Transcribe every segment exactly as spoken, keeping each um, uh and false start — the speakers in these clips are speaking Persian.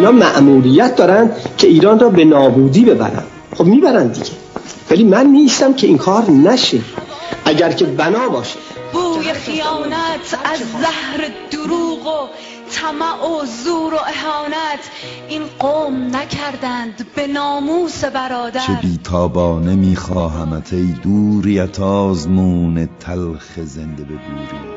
اینا مأموریت دارن که ایران را به نابودی ببرن. خب میبرن دیگه، ولی من نیستم که این کار نشه. اگر که بنا باشه بوی خیانت از زهر دروغ و طمع و زور و اهانت این قوم نکردند به ناموس برادر. چه بیتابانه میخواهمت ای دوریت آزمون تلخ زنده به گوری.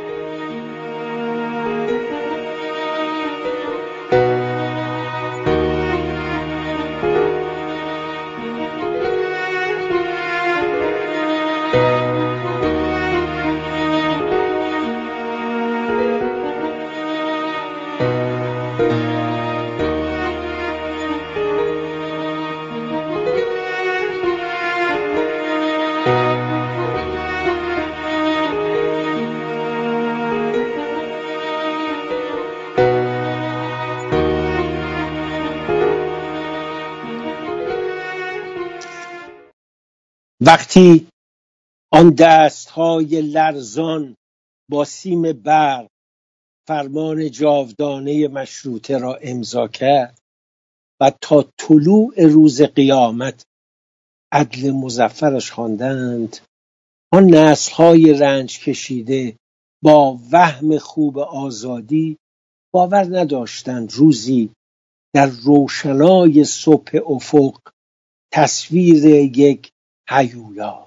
وقتی آن دستهای لرزان با سیم برق فرمان جاودانه مشروطه را امضا کرد و تا طلوع روز قیامت عدل مظفرش خواندند، آن نسل‌های رنج کشیده با وهم خوب آزادی باور نداشتند روزی در روشنای صبح افق تصویر یک هیولا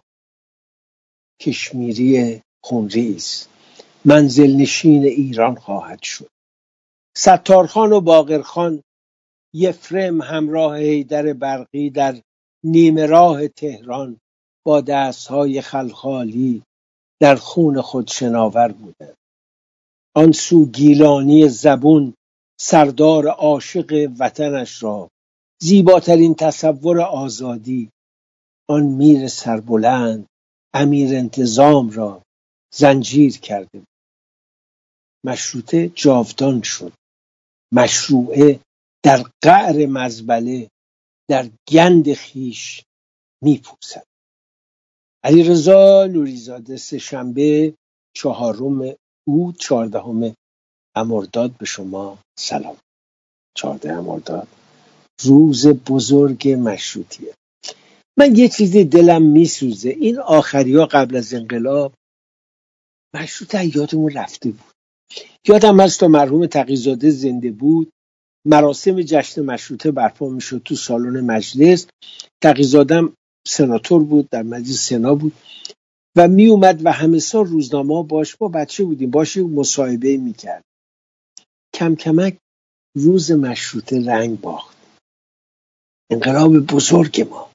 کشمیری خونریز منزل نشین ایران خواهد شد. ستارخان و باقرخان یفرم همراه حیدر برقی در نیمه راه تهران با دستهای خلخالی در خون خود شناور بودند. آن سو گیلانی زبون سردار عاشق وطنش را زیباترین تصور آزادی، آن میر سربلند امیر انتظام را زنجیر کرده بود. مشروطه جاودان شد. مشروعه در قعر مزبله در گند خیش میپوسد. علیرضا نوریزاده، سه‌شنبه چهارم اوت چهاردهم مرداد به شما سلام. چهاردهم مرداد روز بزرگ مشروطیه. من یه چیزی دلم میسوزه، این آخریا قبل از انقلاب مشروطه یادمون رفته بود. یادم هست تا مرحوم تقی‌زاده زنده بود مراسم جشن مشروطه برپا میشد تو سالن مجلس. تقی‌زاده سناتور بود، در مجلس سنا بود و می اومد و همه سال روزنامه باش، ما بچه بودیم، باش مصاحبه میکرد. کم کمک روز مشروطه رنگ باخت. انقلاب بزرگ ما،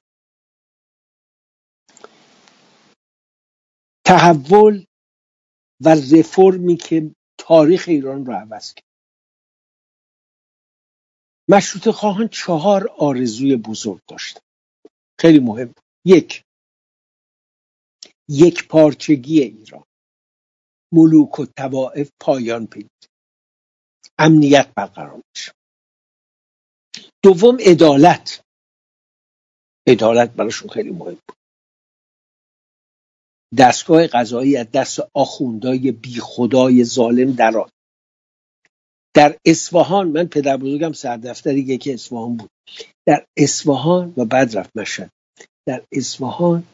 تحول و رفرمی که تاریخ ایران رو عوض کرد. مشروطه خواهان چهار آرزوی بزرگ داشتن، خیلی مهم بود. یک، یک پارچگی ایران، ملوک و طوائف پایان پیدا، امنیت برقرار بشه. دوم، عدالت. عدالت براشون خیلی مهم بود. دستگاه قضایی از دست آخوندهای بی خدای ظالم درآمد. در اصفهان، من پدر بزرگم سردفتر یکی اصفهان بود، در اصفهان و بعد رفت مشهد. در اصفهان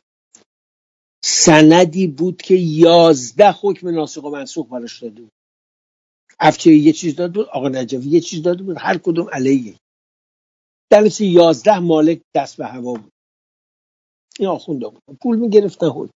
سندی بود که یازده حکم ناسخ و منسوخ براش داده بود. افچه یه چیز داده بود، آقا نجفی یه چیز داده بود، هر کدوم علیه. در نتیجه یازده مالک دست به هوا بود. این آخونده بود، پول میگرفتن خود.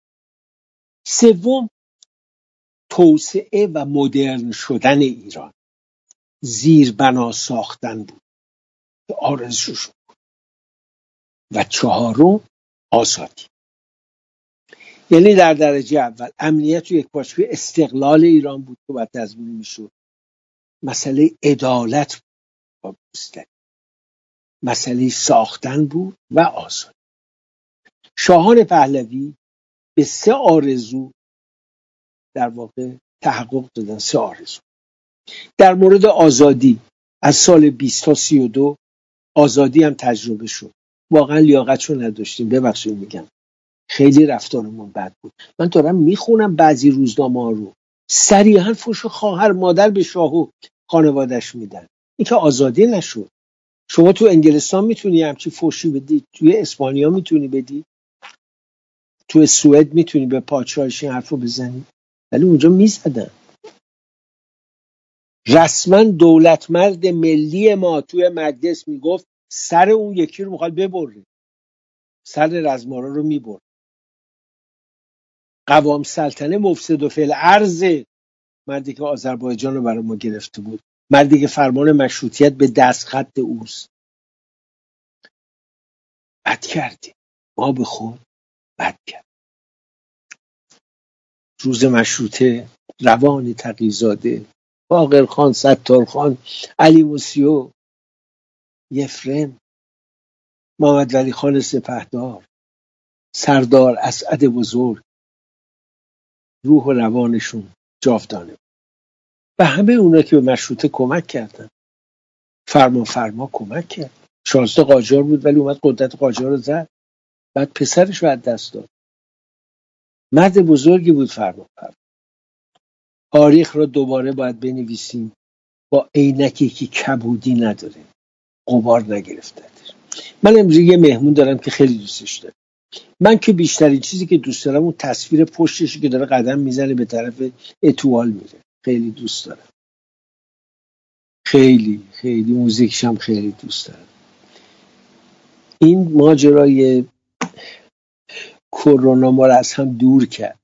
سوم، توسعه و مدرن شدن ایران، زیربنا ساختن بود که آرزوشون بود. و چهارم، آزادی. یعنی در درجه اول امنیت و یکپارچگی، استقلال ایران بود که باید تضمین میشد. مسئله عدالت بود، مسئله ساختن بود و آزادی. شاهان پهلوی به سه آرزو در واقع تحقق دادن. سه آرزو. در مورد آزادی از سال بیست تا سی و دو آزادی هم تجربه شد. واقعا لیاقتشو نداشتیم، ببخشید میگم، خیلی رفتارمون بد بود. من دارم میخونم بعضی روزنامه ها رو، صریحا فحش خواهر مادر به شاه و خانوادش میدن. این که آزادی نشد. شما تو انگلستان میتونی همچی فوشی بدی، توی اسپانیا میتونی بدی، تو سوئد میتونی به پادشاهش این حرفو بزنی، ولی اونجا میزدن. رسما دولت مرد ملی ما توی مجلس میگفت سر اون یکی رو میخواد ببره، سر رزمارا رو میبره. قوام سلطنه مفسد و فعل ارض، مردی که آذربایجان رو برای ما گرفته بود، مردی که فرمان مشروطیت به دست خط اوست. بد کردیم ما به خود، بد کرد. روز مشروطه روان تقی‌زاده، باقر خان، ستار خان، علی موسیو، یفرم، محمد ولی خان سپهدار، سردار اسعد بزرگ، روح و روانشون جاودانه. و همه اونا که به مشروطه کمک کردن، فرمان فرما کمک کرد. شازده قاجار بود ولی اومد قدرت قاجار رو زد، بعد پسرش رو از دست داد. مرد بزرگی بود فرمان فرما. تاریخ رو دوباره باید بنویسیم با عینکی که کبودی نداره، غبار نگرفتتش. من امروز یه مهمون دارم که خیلی دوستش دارم. من که بیشترین چیزی که دوست دارم اون تصویر پشتش که داره قدم میزنه به طرف اتوال میره، خیلی دوست دارم. خیلی خیلی موزیکش هم خیلی دوست دارم. این ماجرای کرونا ما رو از هم دور کرد.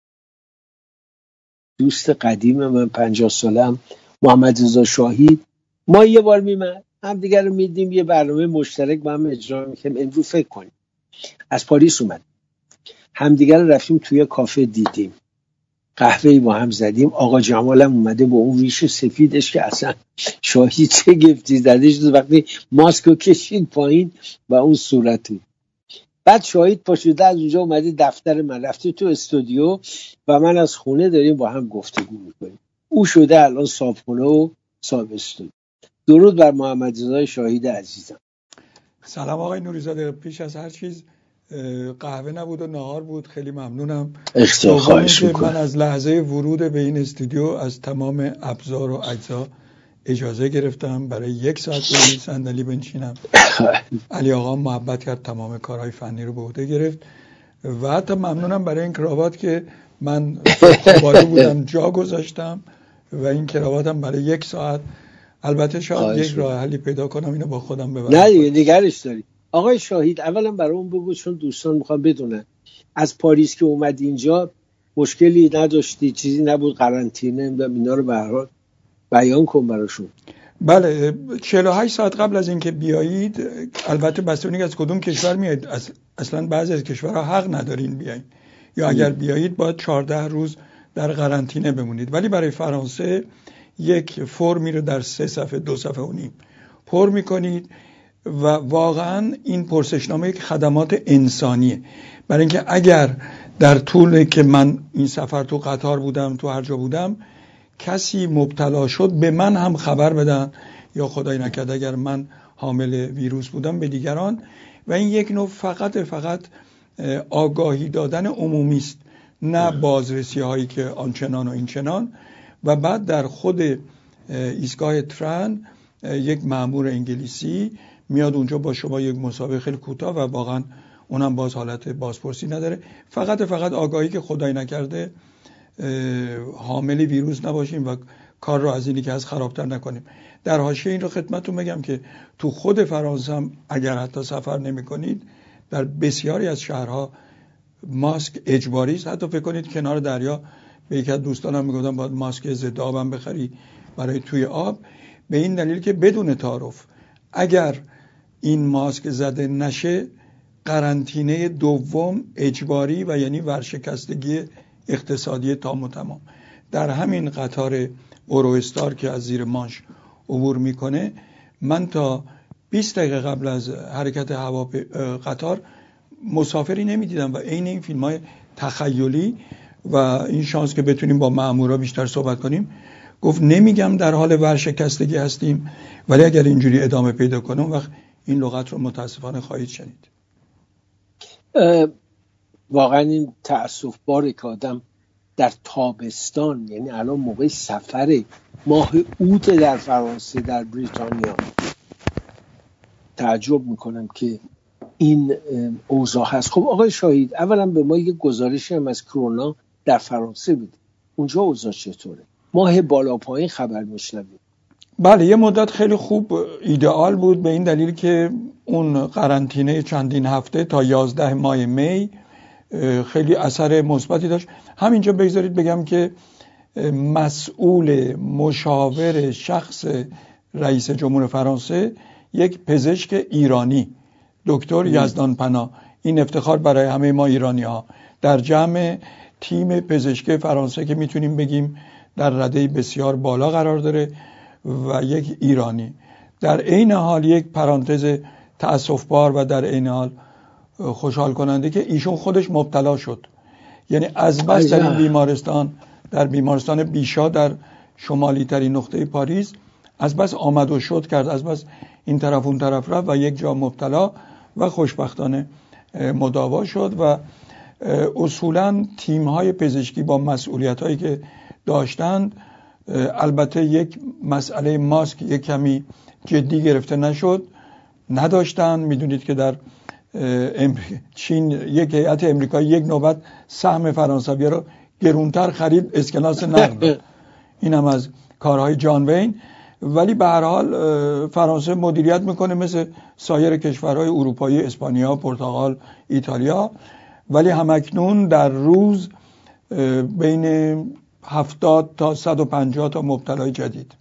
دوست قدیم من پنجاه ساله هم محمد رضا شاهید، ما یه بار میمد هم دیگر رو میدیم، یه برنامه مشترک با هم اجرا میکنیم. امروز فکر کنیم از پاریس اومد، همدیگر رو رفتیم توی کافه دیدیم، قهوه‌ای با هم زدیم. آقا جمال هم اومده با اون ریش سفیدش که اصلا شاهید چه گفتی زده شد وقتی ماسک رو کشید پایین و اون صورتی. بعد شاهید پاشده از اونجا اومده دفتر من، رفته تو استودیو و من از خونه داریم با هم گفتگو میکنیم. او شده الان صاحبخونه و صاحب استودیو. درود بر محمد رضا شاهید عزیزم. سلام آقای نوری‌زاده. پیش از هر چیز قهوه نبود و نهار بود، خیلی ممنونم. خواهش میکنم. من از لحظه ورود به این استودیو از تمام ابزار و اجزا اجازه گرفتم برای یک ساعت روی صندلی بنشینم. علی آقا محبت کرد، تمام کارهای فنی رو به عهده گرفت و حتی ممنونم برای این کراوات که من خوابالو بودم جا گذاشتم و این کراواتم برای یک ساعت. البته شاید یک راه حلی پیدا کنم اینو با خودم ببرم. نه دیگه نگرش داری. آقای شاهید اولا برای اون بگو، چون دوستان میخوام بدونن از پاریس که اومد اینجا مشکلی نداشتی، چیزی نبود، قرنطینه و اینا رو به هر حال بیان کن براشون. بله، چهل و هشت ساعت قبل از اینکه بیایید، البته بستگی از کدوم کشور میایید، اصلا بعضی از کشورها حق ندارین بیایید، یا اگر بیایید باید چهارده روز در قرنطینه بمونید. ولی برای فرانسه یک فرمی رو در سه صفحه دو صفحه و نیم پر میکنید و واقعا این پرسشنامه یک خدمات انسانیه. برای اینکه اگر در طول که من این سفر تو قطار بودم، تو هر جا بودم، کسی مبتلا شد به من هم خبر بدن، یا خدای نکرده اگر من حامل ویروس بودم به دیگران. و این یک نوع فقط فقط آگاهی دادن عمومی است، نه بازرسی هایی که آنچنان و این چنان. و بعد در خود ایستگاه ترن یک مأمور انگلیسی میاد اونجا با شما یک مسابقه خیلی کوتاه و واقعا اونم باز حالت بازپرسی نداره، فقط فقط آگاهی که خدای نکرده حامل ویروس نباشیم و کار رو از اینی که از خرابتر نکنیم. در حاشیه این رو خدمتتون بگم که تو خود فرانسه هم اگر حتی سفر نمی کنید، در بسیاری از شهرها ماسک اجباری است. حتی فکر کنید کنار دریا به یک از دوستانم میگفتم باید ماسک ضد آبم بخری برای توی آب، به این دلیل که بدون تعارف اگر این ماسک زده نشه قرنطینه دوم اجباری و یعنی ورشکستگی اقتصادی تام و تمام. در همین قطار اورو استار که از زیر مانش عبور میکنه، من تا بیست دقیقه قبل از حرکت هوا قطار مسافری نمیدیدم و عین این فیلم های تخیلی و این شانس که بتونیم با مامورا بیشتر صحبت کنیم، گفت نمیگم در حال ورشکستگی هستیم، ولی اگر اینجوری ادامه پیدا کنه اون وقت این لغت رو متاسفانه خواهید شنید. واقعا این تأسف باره که آدم در تابستان، یعنی الان موقع سفر ماه اوت در فرانسه، در بریتانیا، تعجب میکنم که این اوضاع هست. خب آقای شاهید، اولا به ما یک گزارشی هم از کرونا در فرانسه بدید. اونجا اوضاع چطوره؟ ماه بالا پایین خبر میشنویم. بله، یه مدت خیلی خوب ایدئال بود، به این دلیل که اون قرنطینه چندین هفته تا یازده ماه می خیلی اثر مثبتی داشت. همینجا بگذارید بگم که مسئول مشاور شخص رئیس جمهور فرانسه یک پزشک ایرانی، دکتر یزدان پناه، این افتخار برای همه ما ایرانی ها، در جمع تیم پزشکی فرانسه که میتونیم بگیم در رده بسیار بالا قرار داره و یک ایرانی. در عین حال یک پرانتز تأسف‌بار و در عین حال خوشحال کننده که ایشون خودش مبتلا شد. یعنی از بس در این بیمارستان، در بیمارستان بیشا در شمالی ترین نقطه پاریس، از بس آمد و شد کرد، از بس این طرف اون طرف رفت و یک جا مبتلا و خوشبختانه مداوا شد. و اصولا تیم‌های پزشکی با مسئولیت‌هایی که داشتند، البته یک مسئله ماسک یک کمی جدی گرفته نشد، نداشتن. میدونید که در چین یک هیئت امریکایی یک نوبت سهم فرانسوی رو گرونتر خرید، اسکناس نقد. این هم از کارهای جان وین. ولی به هر حال فرانسه مدیریت میکنه مثل سایر کشورهای اروپایی، اسپانیا، پرتغال، ایتالیا. ولی همکنون در روز بین هفتاد تا صد و پنجاه تا مبتلای جدید.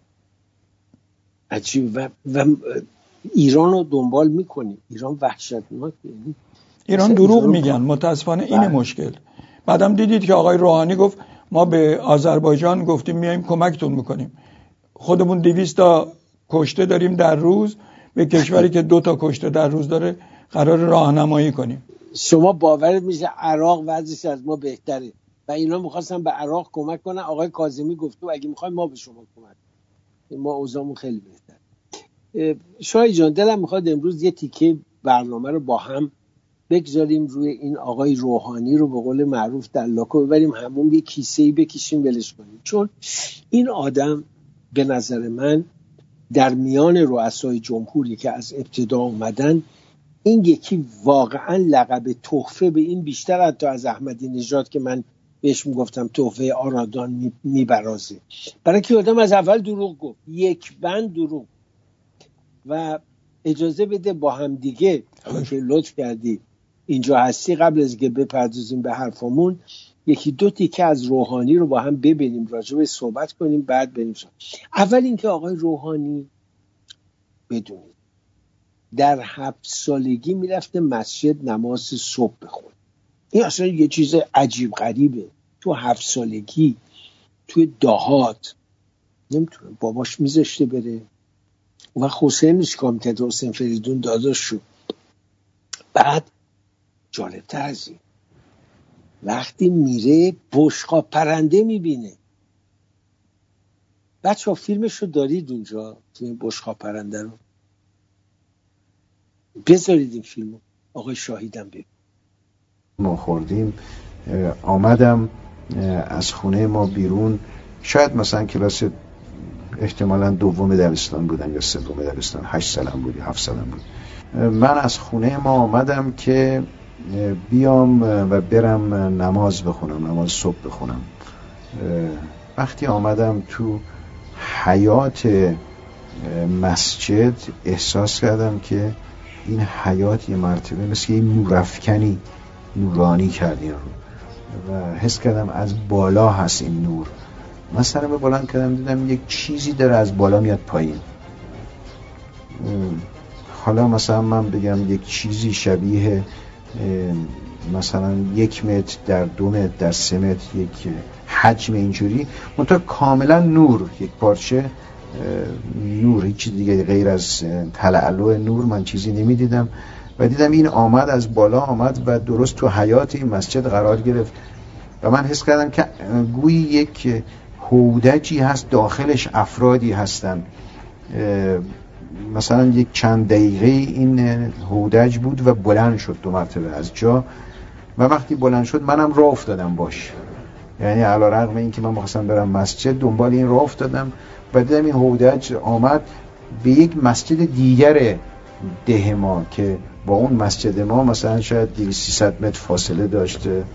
عجیب. و, و ایران رو دنبال میکنی؟ ایران وحشتناک. ایران دروغ میگن متاسفانه، این مشکل. بعدم دیدید که آقای روحانی گفت ما به آذربایجان گفتیم میایم کمکتون میکنیم، خودمون دویست تا کشته داریم در روز، به کشوری که دو تا کشته در روز داره قرار راهنمایی کنیم. شما باورت میشه عراق وضعش از ما بهتره و اینا میخواستن به عراق کمک کنن. آقای کاظمی گفت اگه میخوایم ما به شما کمک، ما اوضاعمون خیلی بهتر. شاهی جان، دلم میخواد امروز یه تیکه برنامه رو با هم بگذاریم روی این آقای روحانی رو به قول معروف در لاکو ببریم همون، یه کیسه‌ای بکشیم ولش کنیم. چون این آدم به نظر من در میان رؤسای جمهوری که از ابتدا اومدن، این یکی واقعا لقب تحفه به این بیشتر حتی از احمدی نژاد که من بهش میگفتم تحفه آرادان میبرازه. برای که آدم از اول دروغ گفت، یک بند دروغ. و اجازه بده با هم دیگه که لطف کردی اینجا هستی، قبل از که بپردازیم به حرفمون، یکی دو تیکه از روحانی رو با هم ببینیم، راجع به صحبت کنیم، بعد بریم شد. اول اینکه آقای روحانی بدونید در هفت سالگی میرفته مسجد نماز صبح بخونه. این اصلا یه چیز عجیب غریبه. تو هفت سالگی توی دهات نمیتونه باباش میذاشته بره و حسینش کام که حسین فریدون داداش شد. بعد جالبتر از این، وقتی میره بشقاب پرنده میبینه. بچه ها فیلمش رو دارید اونجا، این بشقاب پرنده رو بذارید این فیلمو. آقای شاهیدم ببین. ما خوردیم، آمدم از خونه ما بیرون، شاید مثلا کلاس احتمالاً دوم دبستان بودم یا سوم دبستان، هشت سالم بود یا هفت سالم بود. من از خونه ما آمدم که بیام و برم نماز بخونم، نماز صبح بخونم. وقتی آمدم تو حیات مسجد احساس کردم که این حیات یه مرتبه مثل یه نورافکنی نورانی کردین رو و حس کردم از بالا هست این نور. من سرم رو بلند کردم، دیدم یک چیزی داره از بالا میاد پایین. حالا مثلا من بگم یک چیزی شبیه مثلا یک متر در دو متر در سه متر، یک حجم اینجوری، منتها کاملا نور، یک پارچه نور، هیچ دیگه غیر از تلالو نور من چیزی نمی دیدم. و دیدم این آمد از بالا آمد و درست تو حیات این مسجد قرار گرفت و من حس کردم که گویی یک هودجی هست، داخلش افرادی هستن. مثلا یک چند دقیقه این هودج بود و بلند شد دو مرتبه از جا و وقتی بلند شد منم راه افتادم باش. یعنی علی رغم این که من می‌خواستم برم مسجد، دنبال این راه افتادم و دیدم این هودج آمد به یک مسجد دیگر ده ما که با اون مسجد ما مثلا شاید دویست سیصد متر فاصله داشته.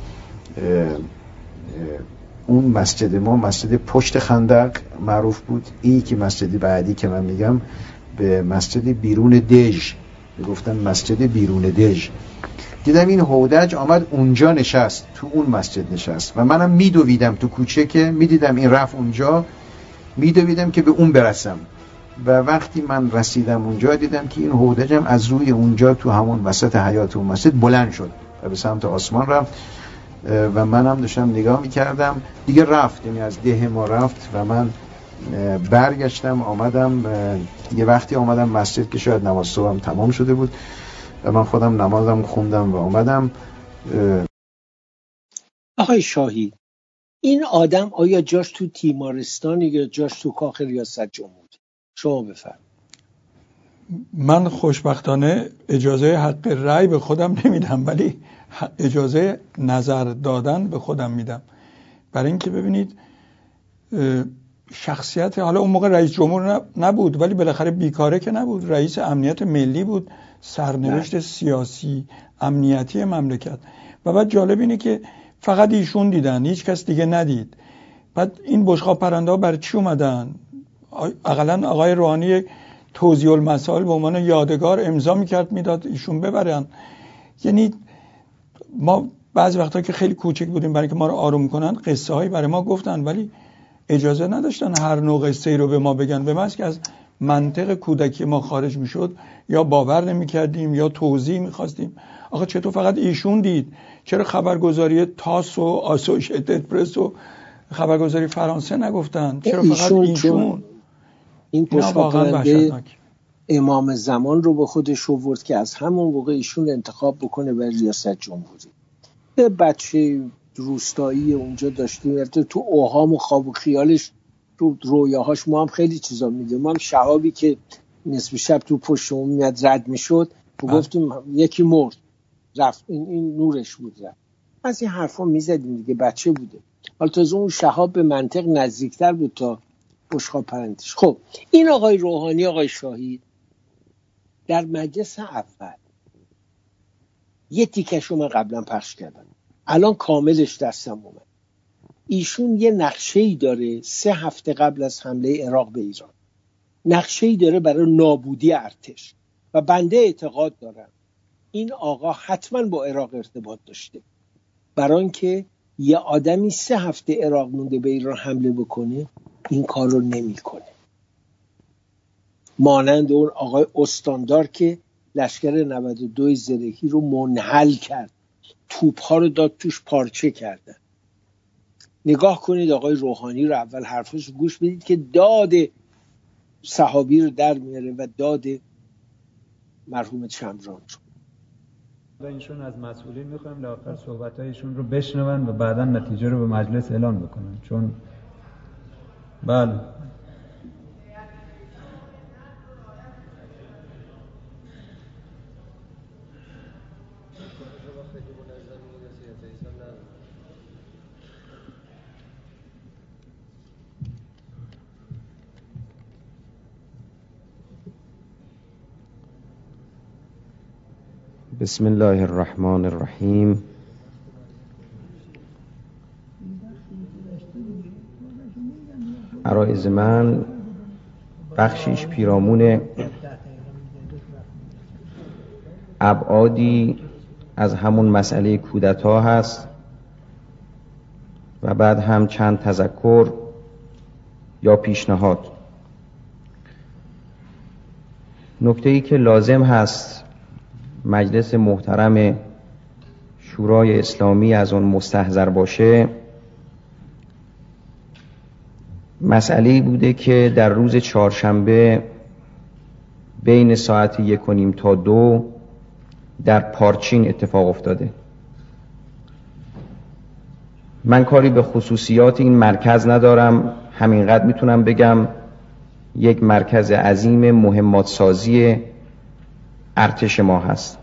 اون مسجد ما مسجد پشت خندق معروف بود. این که مسجد بعدی که من میگم به مسجد بیرون دژ گفتن، مسجد بیرون دژ. دیدم این هودج آمد اونجا نشست، تو اون مسجد نشست و منم میدویدم تو کوچه که میدیدم این رفت اونجا، میدویدم که به اون برسم. و وقتی من رسیدم اونجا دیدم که این هودجم از روی اونجا تو همون وسط حیاط اون مسجد بلند شد و به سمت آسمان رفت و منم داشتم نگاه میکردم. دیگه رفت، یعنی از ده ما رفت و من برگشتم آمدم. یه وقتی آمدم مسجد که شاید نماز صبحم تمام شده بود و من خودم نمازم خوندم و آمدم. آقای شاهی، این آدم آیا جاش تو تیمارستان یا جاش تو کاخ ریاست جمهوری؟ شما بفرمایید. من خوشبختانه اجازه حق رأی به خودم نمیدم، ولی اجازه نظر دادن به خودم میدم. برای اینکه ببینید شخصیت، حالا اون موقع رئیس جمهور نبود ولی بالاخره بیکاره که نبود، رئیس امنیت ملی بود، سرنوشت نه. سیاسی امنیتی مملکت. و بعد جالب اینه که فقط ایشون دیدن، هیچ کس دیگه ندید. بعد این بشقاب پرنده ها برای چی اومدن؟ اقلا آقای روحانی توضیح المسائل به عنوان یادگار امضا میکرد میداد ایشون ببرن. یعنی ما بعضی وقتا که خیلی کوچک بودیم برای که ما رو آروم کنن قصه هایی برای ما گفتن، ولی اجازه نداشتن هر نوع قصه ای رو به ما بگن. به محض که از منطق کودکی ما خارج میشد یا باور نمیکردیم یا توضیح میخواستیم. آخه چطور فقط ایشون دید؟ چرا خبرگزاری تاس و آسوشیتد پرس و خبرگزاری فرانسه نگفتن؟ چرا فقط ایشون؟ این پشتوانده امام زمان رو به خودش آورد که از همون موقع ایشون انتخاب بکنه برای ریاست جمهوری. یه بچه روستایی اونجا داشتیم، تو اوهام و خواب و خیالش، تو رویاهاش ما هم خیلی چیزا میدیم. ما هم شهابی که نصف شب تو پشتمون میاد رد میشد و گفتیم یکی مرد رفت، این این نورش بود رفت. از این حرفا میزدیم دیگه، بچه بوده. حالا تازه اون شهاب به منطق نزدیکتر بود تا بشقاب پرندش. خب این آقای روحانی، آقای شاهی، در مجلس اول یه تیکشو من قبلا پخش کردم، الان کاملش دستم اومد. ایشون یه نقشه‌ای داره سه هفته قبل از حمله عراق به ایران، نقشه‌ای داره برای نابودی ارتش و بنده اعتقاد دارم این آقا حتما با عراق ارتباط داشته، برای اینکه یه آدمی سه هفته عراق مونده به ایران حمله بکنه این کار رو نمی کنه. مانند اون آقای استاندار که لشکر نود و دو زرهی رو منحل کرد، توپ‌ها رو داد توش پارچه کردن. نگاه کنید آقای روحانی رو، اول حرفش گوش بدید که داد صحابی رو در میاره و داد مرحوم شمران رو. اینشون از مسئولین میخوایم لااقل صحبتایشون رو بشنون و بعدا نتیجه رو به مجلس اعلام بکنن. چون بله بسم الله الرحمن الرحیم. عرایض من بخشیش پیرامون ابعادی از همون مسئله کودتا هست و بعد هم چند تذکر یا پیشنهاد. نکته‌ای که لازم هست مجلس محترم شورای اسلامی از اون مستحضر باشه، مسئله‌ای بوده که در روز چهارشنبه بین ساعت یک و نیم تا دو در پارچین اتفاق افتاده. من کاری به خصوصیات این مرکز ندارم، همینقدر میتونم بگم یک مرکز عظیم مهمات سازی ارتش ما هست.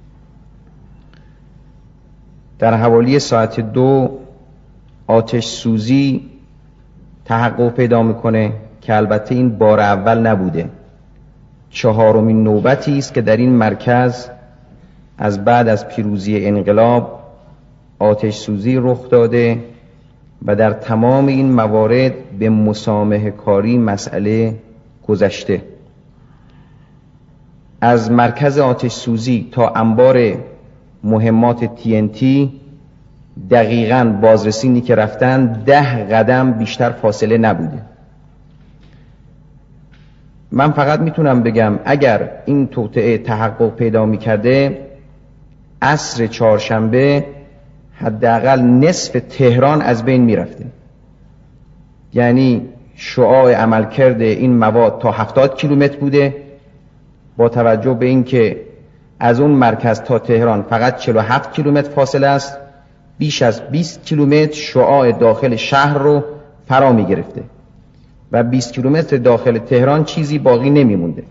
در حوالی ساعت دو آتش سوزی تحقق پیدا میکنه که البته این بار اول نبوده. چهارمین نوبتی است که در این مرکز از بعد از پیروزی انقلاب آتش سوزی رخ داده و در تمام این موارد به مسامحه کاری مسئله گذشته. از مرکز آتش سوزی تا انبار مهمات تی ان تی دقیقاً بازرسینی که رفتن ده قدم بیشتر فاصله نبوده. من فقط میتونم بگم اگر این توطئه تحقق پیدا میکرده عصر چهارشنبه حداقل نصف تهران از بین میرفته. یعنی شعاع عملکرد این مواد تا هفتاد کیلومتر بوده، با توجه به اینکه از اون مرکز تا تهران فقط چهل و هفت کیلومتر فاصله است، بیش از بیست کیلومتر شعاع داخل شهر رو فرا می گرفته و بیست کیلومتر داخل تهران چیزی باقی نمی مونده.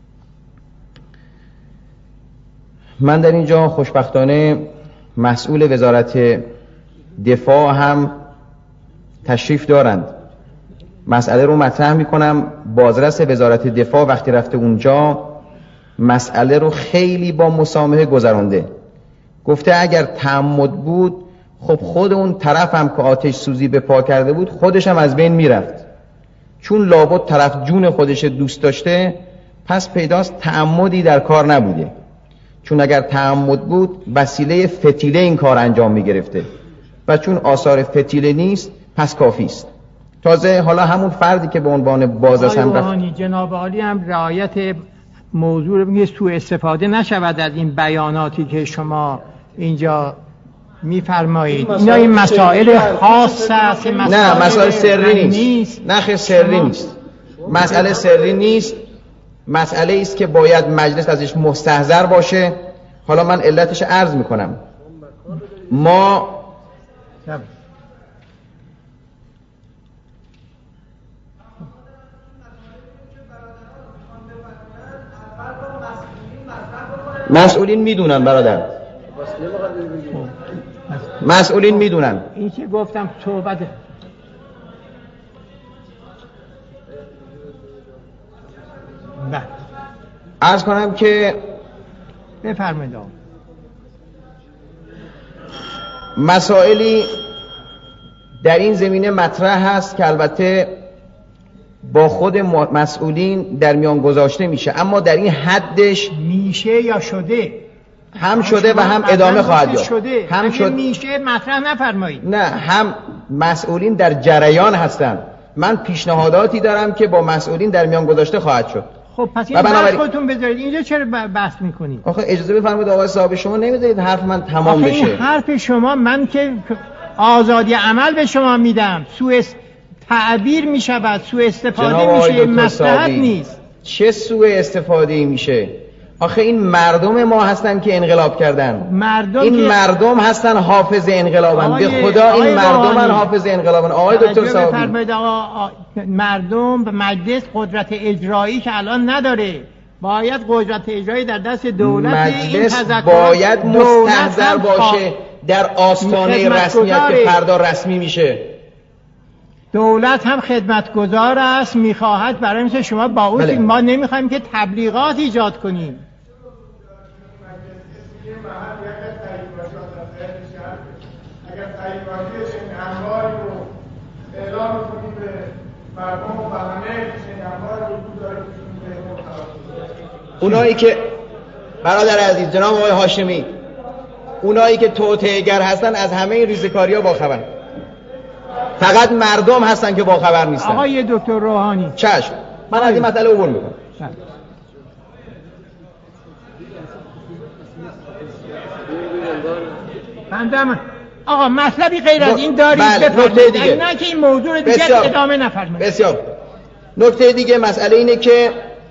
من در اینجا خوشبختانه مسئول وزارت دفاع هم تشریف دارند. مسئله رو مطرح می کنم. بازرس وزارت دفاع وقتی رفته اونجا مسئله رو خیلی با مسامحه گذرانده. گفته اگر تعمد بود خب خود اون طرف هم که آتش سوزی به پا کرده بود خودش هم از بین میرفت. چون لابد طرف جون خودش دوست داشته پس پیداست تعمدی در کار نبوده. چون اگر تعمد بود وسیله فتیله این کار انجام میگرفته و چون آثار فتیله نیست پس کافی است. تازه حالا همون فردی که به عنوان بازرس هم رفت، جناب عالی هم رعایت موضوع رو میگه سوء استفاده نشود از این بیاناتی که شما اینجا میفرمایید. اینا این مسائل خاص است. نه مسائل سری نیست. نه خیر سری نیست. مسئله سری نیست. مسئله است که باید مجلس ازش مستحضر باشه. حالا من علتش عرض میکنم. ما مسئولین میدونن برادر، مسئولین میدونن. این که گفتم صحبت بله عرض کنم که بفرمایید. مسائلی در این زمینه مطرح هست که البته با خود مسئولین در میان گذاشته میشه، اما در این حدش میشه یا شده؟ هم شده و هم ادامه خواهد یافت. هم شد... میشه مطرح نفرمایید. نه، هم مسئولین در جریان هستند. من پیشنهاداتی دارم که با مسئولین در میان گذاشته خواهد شد. خب پس این بحث خودتون بذارید. اینجا چرا بحث میکنید؟ آخه اجازه بفرمایید آقای صاحب، شما نمیذارید حرف من تمام بشه. این حرف شما، من که آزادی عمل به شما میدم، سوء تعبیر میشود، سوء استفاده میشه، مصلحت نیست. چه سوء استفاده میشه؟ آخه این مردم ما هستن که انقلاب کردن. مردم این که... مردم هستن حافظ انقلابن. به خدا این مردمن حافظ انقلابن. آقای دکتر صاحبی، آقا مردم به مجلس قدرت اجرایی که الان نداره، باید قدرت اجرایی در دست دولت. مجلس باید مستحضر باشه در آستانه رسمیت که فردا رسمی میشه. دولت هم خدمتگزار است، میخواهد برای مثل شما با اون بله. ما نمیخوایم که تبلیغات ایجاد کنیم. اگر تاییدش این انباری رو اعلام کنیم به مردم و بهانه این انبار رو بود داره اونایی که برادر عزیز جناب آقای هاشمی، اونایی که توطئه‌گر هستن از همه این ریزکاری‌ها باخبرن. فقط مردم هستن که باخبر نیستن. آقای دکتر روحانی چشم، من از این مسئله عبور میکنم. بندم آقا مطلبی غیر از این دارید؟ بله. نکته دیگه، نه که این موضوع دیگه ادامه نفرمایید. بسیار. نکته دیگه مسئله اینه که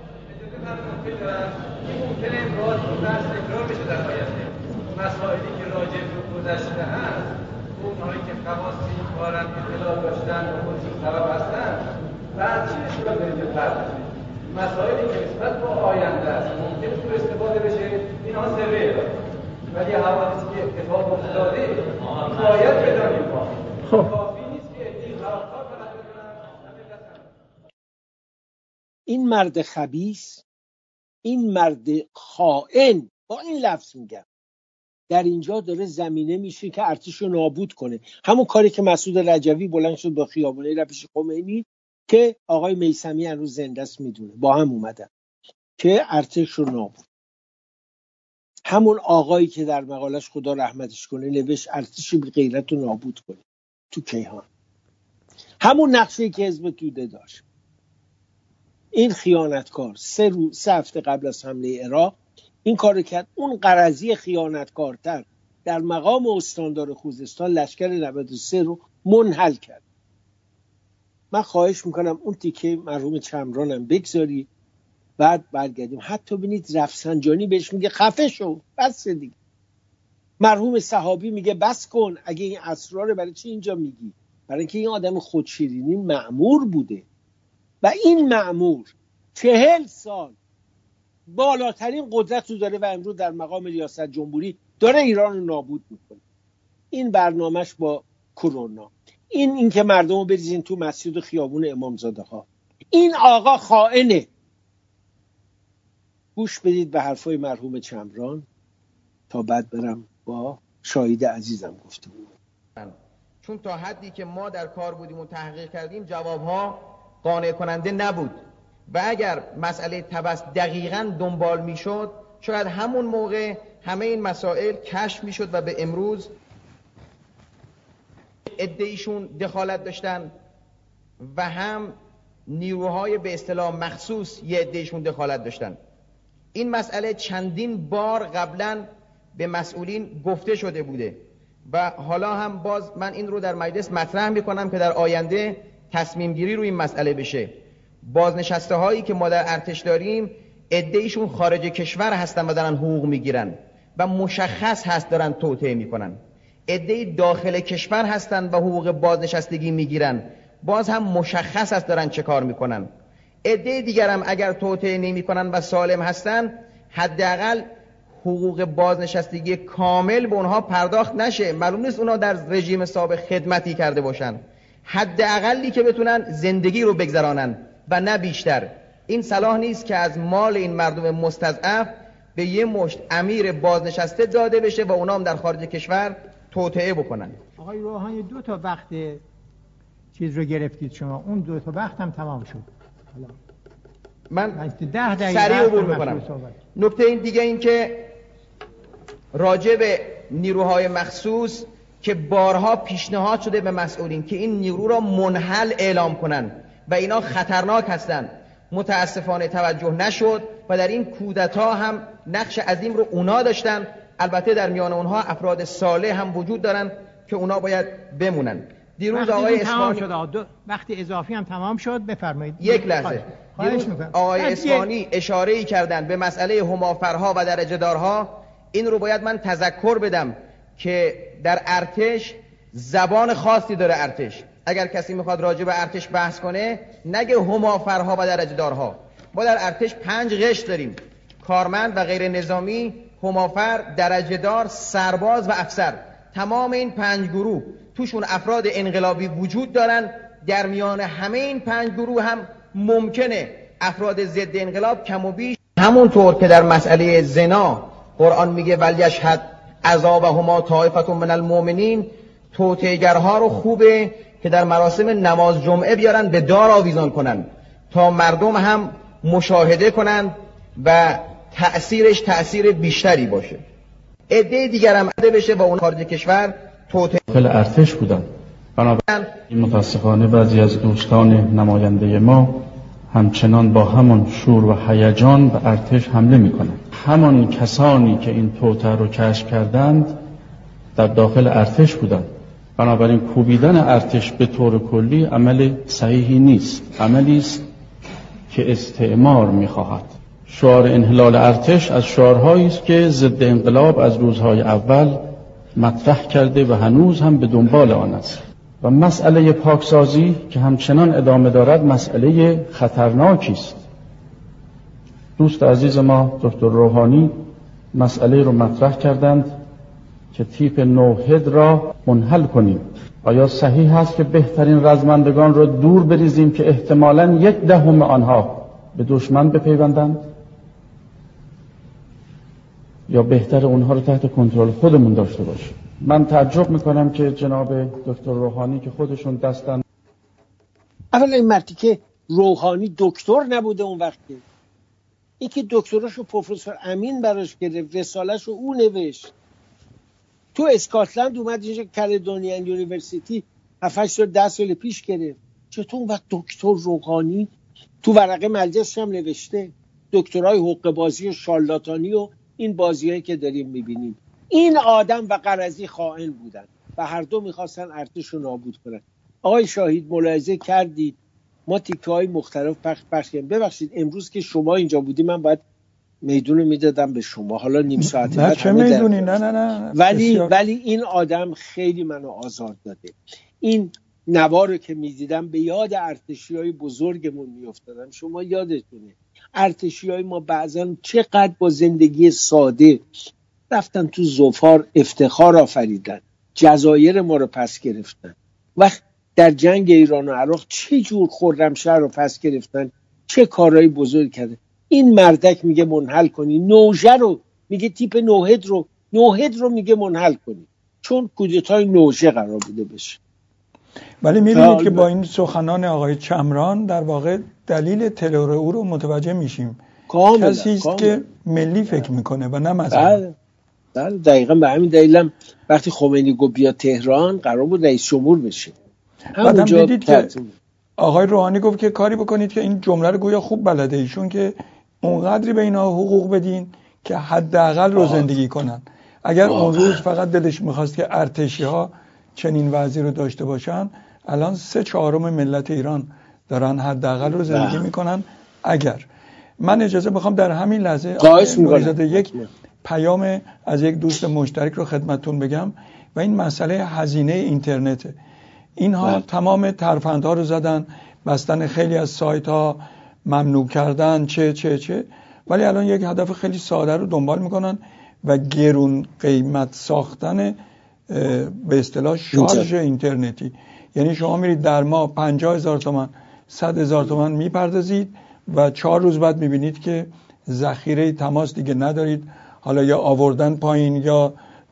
مسائلی که راجع به گذشته هست، اونهایی که خواست این کارن اطلاع داشتن و خودشون سبب هستن، بعد چیش رو برید فرد مسائلی که نسبت به آینده است ممکن سوء استفاده بشه، اینها سره داره، ولی حوادثی که اتفاق افتاده باید بدانیم. خب کافی نیست که این خرابکار این مرد خبیث این مرد خائن، با این لفظ میگم، در اینجا داره زمینه میشه که ارتش رو نابود کنه. همون کاری که مسعود رجوی بلند شد با خیابونه را پیش خمینی که آقای میثمی هنوز زنده است میدونه، با هم اومدن که ارتش رو نابود. همون آقایی که در مقالش خدا رحمتش کنه نوشت ارتش بی غیرت رو نابود کنه تو کیهان، همون نقشه‌ای که حزب توده داشت. این خیانتکار سه روز سه هفته قبل از حمله عراق این کار کرد. اون قرضی خیانتکارتر در مقام استاندار خوزستان لشکر نود و سه رو منحل کرد. من خواهش میکنم اون تیکه مرحوم چمرانم بگذاری، بعد برگردیم. حتی ببینید رفسنجانی بهش میگه خفه شو، بس دیگه. مرحوم صحابی میگه بس کن، اگه این اسرار برای چی اینجا میگی؟ برای اینکه این آدم خودشیرینی مأمور بوده و این مأمور چهل سال بالاترین قدرت رو داره و امروز در مقام ریاست جمهوری داره ایران رو نابود میکنه. این برنامهش با کرونا، این اینکه مردم رو بریزین تو مسجد و خیابون امامزاده ها، این آقا خائنه. گوش بدید به حرفای مرحوم چمران تا بعد برم با شاهد عزیزم گفتم. چون تا حدی که ما در کار بودیم و تحقیق کردیم جوابها قانع کننده نبود و اگر مسئله تبس دقیقاً دنبال میشد شاید همون موقع همه این مسائل کشف میشد و به امروز عده‌ایشون دخالت داشتن و هم نیروهای به اصطلاح مخصوص یه عده‌ایشون دخالت داشتن. این مسئله چندین بار قبلا به مسئولین گفته شده بوده و حالا هم باز من این رو در مجلس مطرح میکنم که در آینده تصمیم گیری روی این مسئله بشه. بازنشسته هایی که ما در ارتش داریم عده‌ایشون خارج کشور هستن و دارن حقوق میگیرن و مشخص هست دارن توطئه میکنن. عده‌ای داخل کشور هستن و حقوق بازنشستگی میگیرن، باز هم مشخص هست دارن چه کار میکنن. عده دیگر هم اگر توطئه نمیکنن و سالم هستن حداقل حقوق بازنشستگی کامل به اونها پرداخت نشه. معلوم نیست اونها در رژیم سابق خدمتی کرده باشن، حداقلی که بتونن زندگی رو بگذرانن و نه بیشتر. این صلاح نیست که از مال این مردم مستضعف به یه مشت امیر بازنشسته داده بشه و اونا هم در خارج کشور توطئه بکنن. آقای روحانی دو تا وقت چیز رو گرفتید شما، اون دو تا وقت هم تمام شد. من سریع عبور میکنم. نکته این دیگه این که راجع به نیروهای مخصوص که بارها پیشنهاد شده به مسئولین که این نیرو را منحل اعلام کنن و اینا خطرناک هستن، متاسفانه توجه نشد و در این کودتا هم نقش عظیم رو اونا داشتن. البته در میان اونها افراد صالح هم وجود دارن که اونا باید بمونن. دیروز آقای اسفانی شد. وقتی اضافی هم تمام شد بفرمایید. یک لحظه. دیروز آقای اسفانی اشاره‌ای کردن به مسئله همافرها و درجه دارها. این رو باید من تذکر بدم که در ارتش زبان خاصی داره ارتش. اگر کسی میخواد راجع به ارتش بحث کنه نگه همافرها و درجه دارها. ما در ارتش پنج قشر داریم: کارمند و غیر نظامی، همافر، درجه دار، سرباز و افسر. تمام این پنج گروه توشون افراد انقلابی وجود دارن. در میان همه این پنج گروه هم ممکنه افراد ضد انقلاب کم و بیش، همونطور که در مسئله زنا قرآن میگه ولیشهد عذابهما طائفة من المؤمنین، توطئه‌گرها رو خوبه که در مراسم نماز جمعه بیارن به دار آویزان کنن تا مردم هم مشاهده کنن و تأثیرش تأثیر بیشتری باشه. عده دیگر هم عده بشه و اون خارج کشور توطئه داخل ارتش بودن. بنابراین متاسفانه بعضی از دوستان نماینده ما همچنان با همان شور و هیجان به ارتش حمله میکنند. همان کسانی که این توطئه رو کشف کردند در داخل ارتش بودند. بنابراین کوبیدن ارتش به طور کلی عمل صحیحی نیست، عملی است که استعمار میخواهد. شعار انحلال ارتش از شعارهایی است که ضد انقلاب از روزهای اول مطرح کرده و هنوز هم به دنبال آن است. و مسئله پاکسازی که همچنان ادامه دارد مسئله خطرناکی است. دوست عزیز ما دکتر روحانی مسئله رو مطرح کردند که تیپ نوهد را منحل کنیم. آیا صحیح است که بهترین رزمندگان را دور بریزیم که احتمالاً یک دهم آنها به دشمن بپیوندند؟ یا بهتر اونها رو تحت کنترل خودمون داشته باشیم. من تعجب میکنم که جناب دکتر روحانی که خودشون دستن اولا این مردی که روحانی دکتر نبوده اون وقتی، این که دکتراشو پروفسور امین براش گرفت، رسالهشو او نوشت، تو اسکاتلند اومد اینجا کلدونیان یونیورسیتی هفت سال ده سال پیش گرفت. چطور اون وقت دکتر روحانی تو ورقه مجلسش هم نوشته دکترای حقه بازی و شارلاتانی و این بازیایی که داریم میبینیم. این آدم و قرضی خائن بودن و هر دو میخواستن ارتش رو نابود کنن. آقای شاهید ملاحظه کردید ما تیکه های مختلف پخش پخش کردیم. ببخشید امروز که شما اینجا بودی من باید میدون رو میدادم به شما، حالا نیم ساعت بعد چه میدونی؟ نه نه نه ولی بسیار. ولی این آدم خیلی منو آزار داده. این نوار رو که میدیدم به یاد ارتشی های بزرگمون میافتادم. شما یادتونه ارتشی های ما بعضا چقدر با زندگی ساده رفتن تو ظفار افتخار آفریدن، جزایر ما رو پس گرفتن. وقت در جنگ ایران و عراق چه جور خرمشهر رو پس گرفتن، چه کارهای بزرگ کردن. این مردک میگه منحل کنی، نوژه رو میگه تیپ نوهد رو نوهد رو میگه منحل کنی، چون کودتای نوژه قرار بوده بشه. ولی میبینید که با این سخنان آقای چمران در واقع دلیل ترور او رو متوجه میشیم. کسی است که ملی فکر میکنه و نه مذهبی. بله دقیقاً به همین دلیلم وقتی خمینی گفت بیا تهران قرار بود رئیس جمهور بشه. بعدم دیدید که آقای روحانی گفت که کاری بکنید که این جمله رو گویا خوب بلده ایشون که اونقدری به اینا حقوق بدین که حداقل رو زندگی کنن. اگر آه. اون روز فقط دلش میخواست که ارتشی ها چنین وضعی رو داشته باشن، الان سه چهارم ملت ایران دارن حداقل رو زندگی میکنن. اگر من اجازه بخوام در همین لحظه یک پیام از یک دوست مشترک رو خدمتتون بگم و این مسئله هزینه اینترنته. اینها بله. تمام ترفندها رو زدن، بستن خیلی از سایت ها، ممنوع کردن چه چه چه ولی الان یک هدف خیلی ساده رو دنبال میکنن و گرون قیمت ساختن به اصطلاح شارژ اینترنتی. یعنی شما میرید در ماه پنجاه هزار تومان صد هزار تومان میپردازید و چهار روز بعد میبینید که ذخیره تماس دیگه ندارید، حالا یا آوردن پایین یا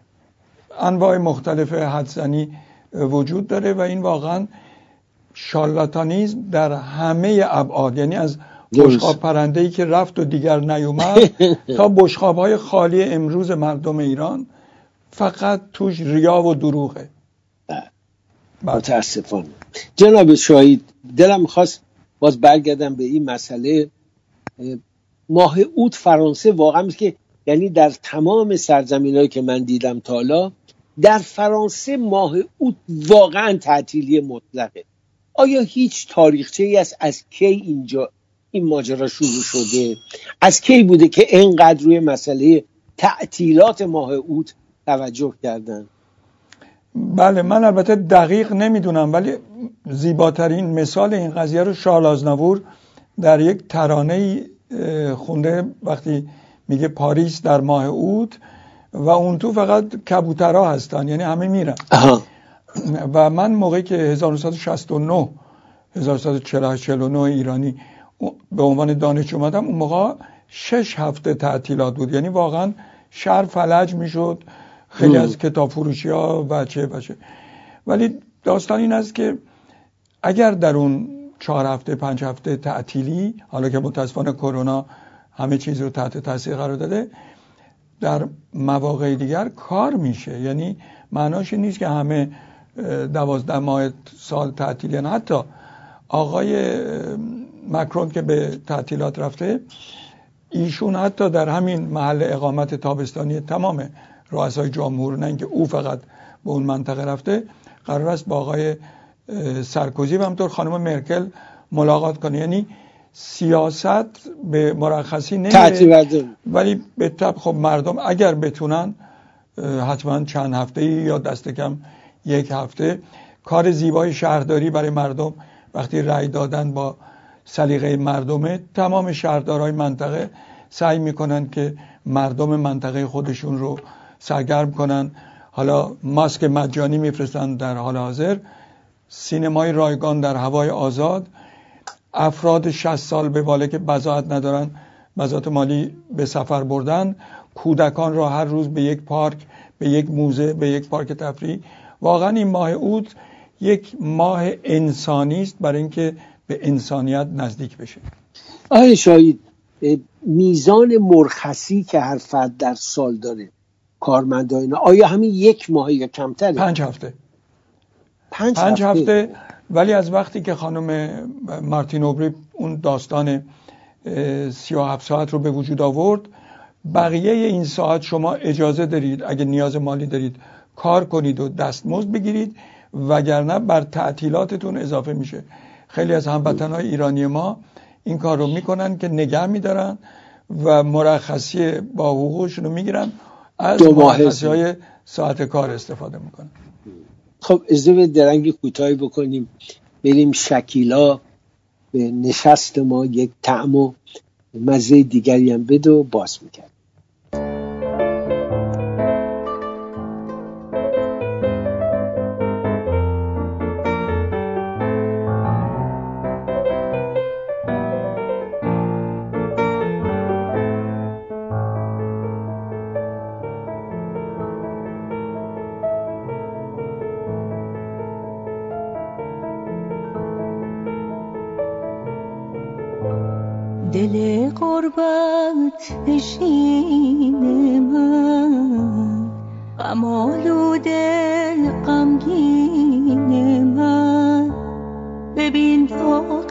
انواع مختلف حدزنی وجود داره و این واقعا شارلاتانیسم در همه ابعاد، یعنی از بشقاب پرنده‌ای که رفت و دیگر نیومد تا بشقاب‌های خالی امروز مردم ایران فقط توش ریا و دروغه. متاسفانه. جناب شاهید دلم می‌خواست باز برگردم به این مسئله ماه اوت فرانسه. واقعا که یعنی در تمام سرزمینایی که من دیدم تا حالا در فرانسه ماه اوت واقعا تعطیلی مطلقه. آیا هیچ تاریخچه‌ای است از کی اینجا این ماجرا شروع شده؟ از کی بوده که اینقدر روی مسئله تعطیلات ماه اوت توجه کردن؟ بله من البته دقیق نمیدونم ولی زیباترین مثال این قضیه رو شارل آزناور در یک ترانه خونده وقتی میگه پاریس در ماه اوت و اون تو فقط کبوترها هستن، یعنی همه میرن. و من موقعی که هزار و نهصد و شصت و نه هزار و نهصد و چهل و هشت چهل و نه ایرانی به عنوان دانشجو اومدم، اون موقع شش هفته تعطیلات بود، یعنی واقعا شهر فلج میشد، خیلی از کتاب فروشی ها و چه بچه. ولی داستان این است که اگر در اون چهار هفته پنج هفته تعطیلی، حالا که متاسفانه کرونا همه چیز رو تحت تاثیر قرار داده، در مواقع دیگر کار میشه. یعنی معناش نیست که همه دوازده ماه سال تعطیلی. یعنی حتی آقای مکرون که به تعطیلات رفته، ایشون حتی در همین محل اقامت تابستانی تمام رؤسای جمهور، نه اینکه او فقط به اون منطقه رفته، قرار است با آقای سارکوزی و همطور خانم مرکل ملاقات کنه. یعنی سیاست به مرخصی نمیره ولی به طب خب مردم اگر بتونن حتما چند هفته یا دست کم یک هفته. کار زیبای شهرداری برای مردم وقتی رأی دادن با سلیقه مردمه، تمام شهردارهای منطقه سعی میکنن که مردم منطقه خودشون رو سرگرم کنن. حالا ماسک مجانی میفرستن در حال حاضر، سینمای رایگان در هوای آزاد، افراد شصت سال به بالا که بضاعت ندارن مزاد مالی به سفر بردن، کودکان را هر روز به یک پارک، به یک موزه، به یک پارک تفریح. واقعا این ماه اوت یک ماه انسانی است برای اینکه به انسانیت نزدیک بشه. آقای شاهید، میزان مرخصی که هر فرد در سال داره کارمندان، آیا همین یک ماه یا کمتره؟ پنج هفته پنج, پنج هفته. هفته. ولی از وقتی که خانم مارتین اوبری اون داستان سی و هفت ساعت رو به وجود آورد، بقیه این ساعت شما اجازه دارید اگه نیاز مالی دارید کار کنید و دستمزد بگیرید، وگرنه بر تعطیلاتتون اضافه میشه. خیلی از هموطنهای ایرانی ما این کار رو میکنن که نگه میدارن و مرخصی با حقوقشون رو میگیرن، از مرخصی های ساعت کار استفاده میکنن. خب اجازه به درنگ کوتاهی بکنیم، بریم شکیلا به نشست ما یک طعم و مزه دیگری هم بده و باز میکرد. دل غربت نشین من، غم آلوده غمگین من، ببین داغ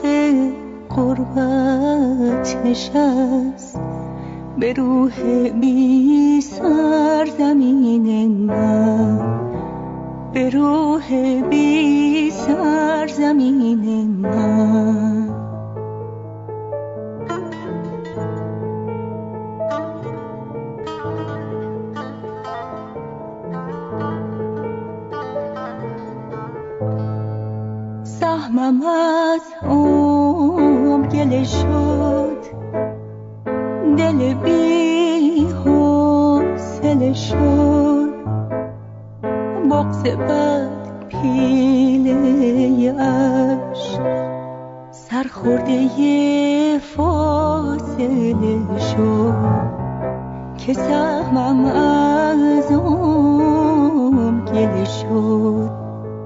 غربت نشست به روح بی سرزمین من، به روح بی سرزمین من. سهمم از عمر گله شد، دل بی حوصله شد، بغض بد پیله عشق سرخورده فاصله شد، که سهمم از عمر گله شد.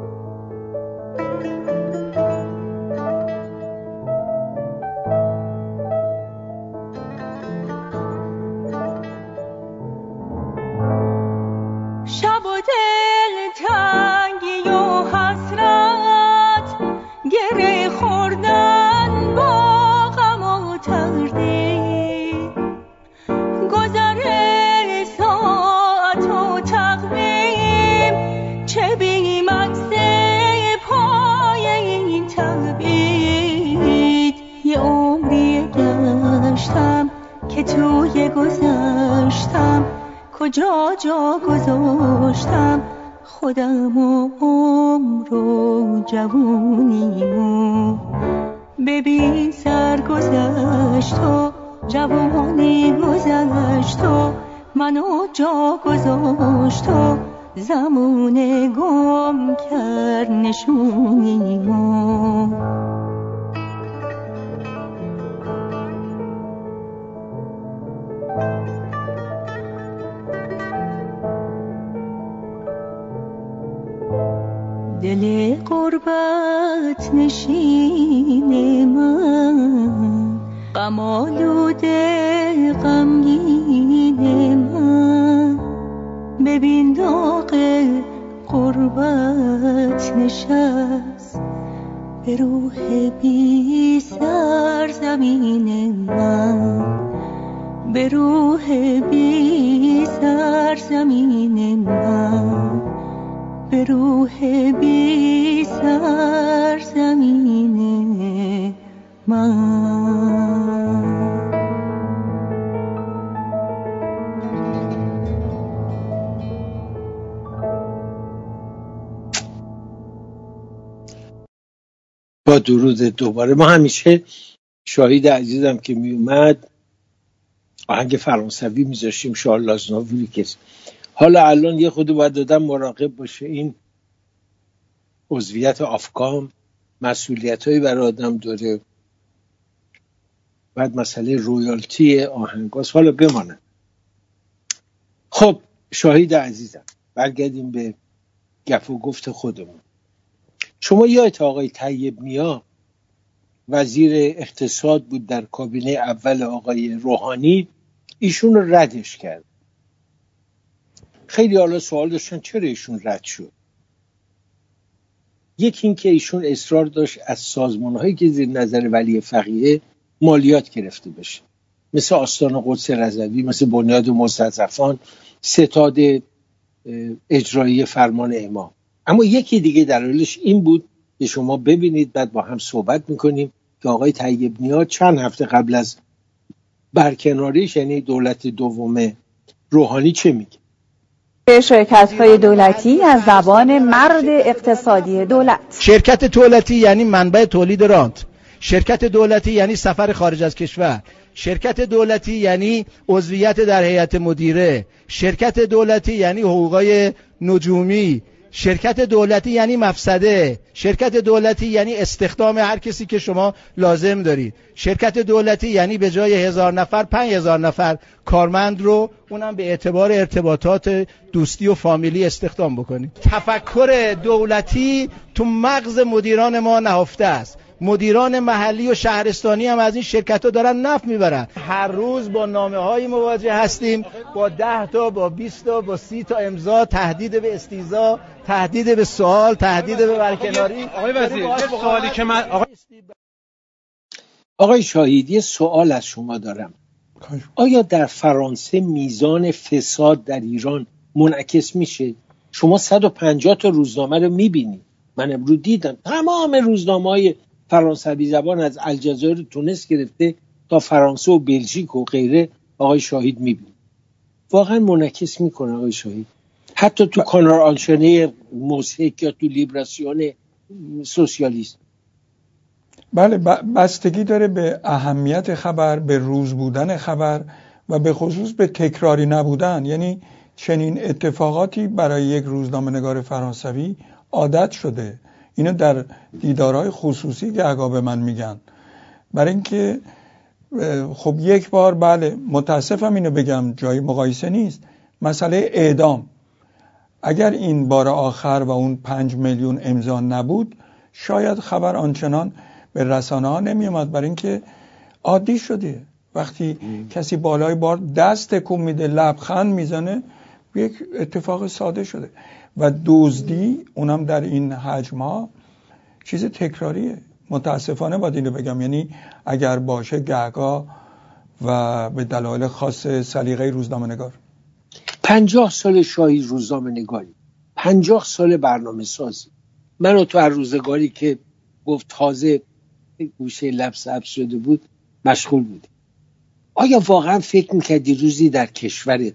کجا جا گذاشتم خودم و عمر و جوونیمو، ببین سر گذشت و جوانی گذشت و منو جا گذاشت و زمان گم کرد نشونیمو. دل غربت نشین من، غم آلوده غمگین من، ببین داغ غربت نشست به روح بی سرزمین من، به روح بی سرزمین من، به روح بی سرزمین من. با درود دوباره. ما همیشه شاهید عزیزم که می اومد آهنگ فرانسوی میذاشتیم، شارل آزناووری، که حالا الان یه خود باید دادم مراقب باشه. این عضویت آفکام مسئولیت هایی برای آدم داره. بعد مسئله رویالتی آهنگاست، حالا بمانه. خب شاهید عزیزم، برگردیم به گپ و گفت خودمون. شما یادت آقای طیب میا وزیر اقتصاد بود در کابینه اول آقای روحانی، ایشون رو ردش کرد. خیلی حالا سوال داشتن چرا ایشون رد شد. یکی این که ایشون اصرار داشت از سازمان‌هایی که زیر نظر ولی فقیه مالیات گرفته بشه، مثل آستان قدس رضوی، مثل بنیاد مستضعفان، ستاد اجرایی فرمان امام. اما یکی دیگه دلایلش این بود که شما ببینید، بعد با هم صحبت میکنیم که آقای طیب نیا چند هفته قبل از برکناریش، یعنی دولت دوم روحانی، چه میگه؟ شرکت‌های دولتی از زبان مرد اقتصادی دولت. شرکت دولتی یعنی منبع تولید رانت، شرکت دولتی یعنی سفر خارج از کشور، شرکت دولتی یعنی عضویت در هیئت مدیره، شرکت دولتی یعنی حقوقای نجومی، شرکت دولتی یعنی مفسده، شرکت دولتی یعنی استخدام هر کسی که شما لازم دارید، شرکت دولتی یعنی به جای هزار نفر پنج هزار نفر کارمند رو اونم به اعتبار ارتباطات دوستی و فامیلی استخدام بکنید. تفکر دولتی تو مغز مدیران ما نهفته است. مدیران محلی و شهرستانی هم از این شرکت ها دارن نفع میبرن. هر روز با نامه های مواجه هستیم، با ده تا، با بیست تا، با سی تا امضا، تهدید به استیضاح، تهدید به سوال، تهدید به برکناری. آقای وزیر، سوالی که من آقای آقای شاهید، یه سوال از شما دارم. آیا در فرانسه میزان فساد در ایران منعکس میشه؟ شما صد و پنجاه تا روزنامه رو میبینید. من امروز دیدم تمام روزنامه‌های فرانسوی زبان از الجزایر تونس گرفته تا فرانسه و بلژیک و غیره آقای شاهید میبینید. واقعا منعکس میکنه آقای شاهید؟ حتی تو کانال آنشنه موسیک یا تو لیبراسیون سوسیالیست. بله، بستگی داره به اهمیت خبر، به روز بودن خبر و به خصوص به تکراری نبودن. یعنی چنین اتفاقاتی برای یک روزنامه‌نگار فرانسوی عادت شده. اینو در دیدارهای خصوصی گهگاه به من میگن. برای اینکه خب یک بار، بله متاسفم اینو بگم، جای مقایسه نیست، مسئله اعدام. اگر این بار آخر و اون پنج میلیون امضا نبود، شاید خبر آنچنان به رسانه ها نمی اومد. برای اینکه عادی شده وقتی ام. کسی بالای بار دست تکون میده، لبخند میزنه، یک اتفاق ساده شده. و دزدی اونم در این حجم ها چیز تکراریه. متاسفانه باید اینو بگم. یعنی اگر باشه گهگاه و به دلایل خاص سلیقه روزنامه نگار. پنجاه سال شاهید روزنامه نگاری، پنجاه سال برنامه سازی. منو تو هر روزگاری که گفت تازه گوشه لب سبز شده بود مشغول بودی. آیا واقعا فکر میکردی روزی در کشور